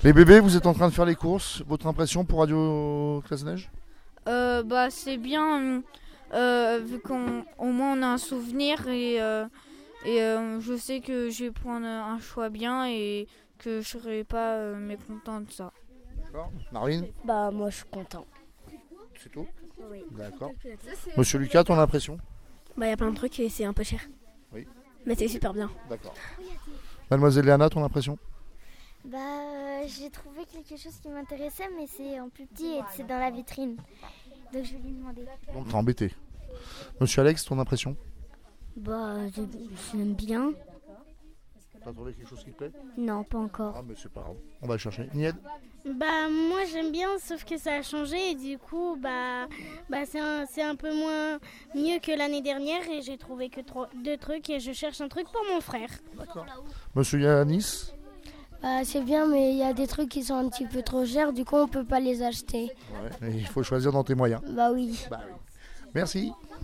Les bébés, vous êtes en train de faire les courses. Votre impression pour Radio Classe Neige? C'est bien, vu qu'au moins on a un souvenir et je sais que je vais prendre un choix bien et que je serai pas mécontent de ça. D'accord. Marine, Bah moi je suis content. c'est tout? Oui. D'accord. Monsieur Lucas, ton impression? Bah il y a plein de trucs et c'est un peu cher. Oui. Mais c'est super bien. D'accord. Mademoiselle Léana, ton impression? J'ai trouvé quelque chose qui m'intéressait, mais c'est en plus petit et c'est dans la vitrine. Donc je vais lui demander. Donc t'es embêté. Monsieur Alex, ton impression? J'aime bien. T'as trouvé quelque chose qui te plaît? Non, pas encore. Ah mais c'est pas grave. On va le chercher. Nied? Moi j'aime bien, sauf que ça a changé et du coup c'est un peu moins mieux que l'année dernière et j'ai trouvé que deux trucs et je cherche un truc pour mon frère. D'accord. Monsieur Yanis? C'est bien, mais il y a des trucs qui sont un petit peu trop chers, du coup on peut pas les acheter. Ouais, mais il faut choisir dans tes moyens. Bah oui. Bah oui. Merci.